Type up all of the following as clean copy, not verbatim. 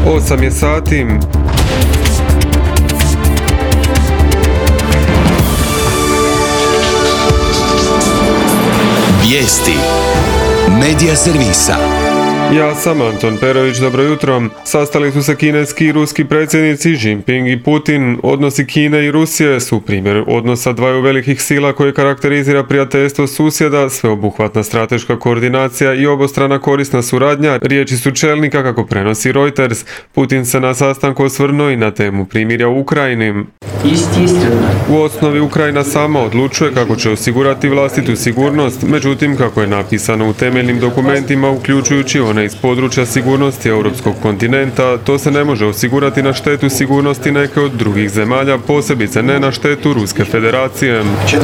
8 je sati. Vijesti Medija servisa. Ja sam Anton Perović, dobro jutro. Sastali su se kineski i ruski predsjednici Xi Jinping i Putin. Odnosi Kine i Rusije su primjer odnosa dvaju velikih sila koje karakterizira prijateljstvo susjeda, sveobuhvatna strateška koordinacija i obostrana korisna suradnja. Riječi su čelnika, kako prenosi Reuters. Putin se na sastanku osvrnuo i na temu primirja u Ukrajini. U osnovi Ukrajina sama odlučuje kako će osigurati vlastitu sigurnost, međutim, kako je napisano u temeljnim dokumentima, uključujući one iz područja sigurnosti europskog kontinenta, to se ne može osigurati na štetu sigurnosti neke od drugih zemalja, posebice ne na štetu Ruske federacije.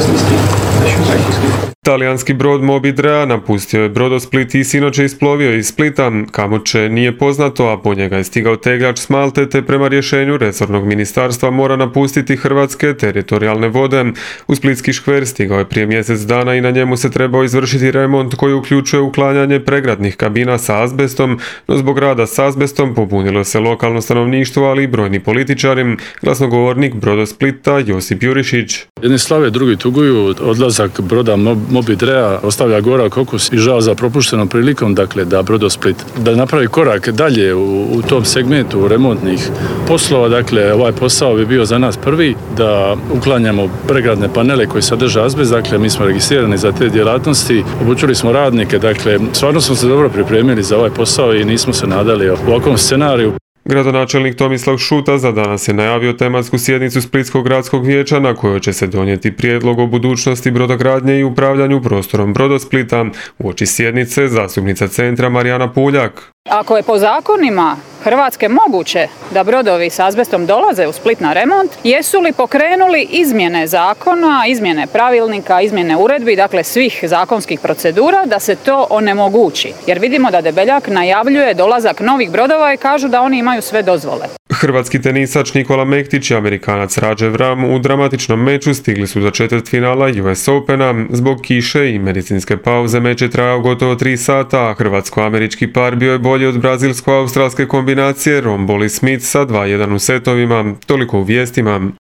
Talijanski brod Moby Drea napustio je Brodosplit i sinoć je isplovio iz Splita. Kamo će nije poznato, a po njega je stigao tegljač s Malte, te prema rješenju resornog ministarstva mora napustiti hrvatske teritorijalne vode. U splitski škver stigao je prije mjesec dana i na njemu se trebao izvršiti remont koji uključuje uklanjanje pregradnih kabina sa azbestom, no zbog rada s azbestom pobunilo se lokalno stanovništvo, ali i brojni političari. Glasnogovornik Brodosplita Josip Jurišić. Jedni slave, drugi tuguju. Odlazak broda Moby Drea ostavlja gorak okus i žao za propuštenom prilikom, dakle, da Brodosplit da napravi korak dalje u tom segmentu remontnih poslova. Dakle, ovaj posao bi bio za nas prvi, da uklanjamo pregradne panele koji sadrže azbest. Dakle, mi smo registrirani za te djelatnosti, obučili smo radnike, dakle, stvarno smo se dobro pripremili za ovaj posao i nismo se nadali u ovakvom scenariju. Gradonačelnik Tomislav Šuta za danas je najavio tematsku sjednicu Splitskog gradskog vijeća na kojoj će se donijeti prijedlog o budućnosti brodogradnje i upravljanju prostorom Brodosplita. Uoči sjednice zastupnica Centra Marijana Puljak. Ako je po zakonima Hrvatske moguće da brodovi s azbestom dolaze u Split na remont, jesu li pokrenuli izmjene zakona, izmjene pravilnika, izmjene uredbi, dakle svih zakonskih procedura da se to onemogući? Jer vidimo da Debeljak najavljuje dolazak novih brodova i kažu da oni imaju sve dozvole. Hrvatski tenisač Nikola Mektić i Amerikanac Rađev Ram u dramatičnom meču stigli su do četvrtfinala US Opena. Zbog kiše i medicinske pauze meč je trajao gotovo 3 sata, a hrvatsko-američki par bio je bolji od brazilsko-australske kombinacije Romboli Smith sa 2:1 u setovima. Toliko u vijestima.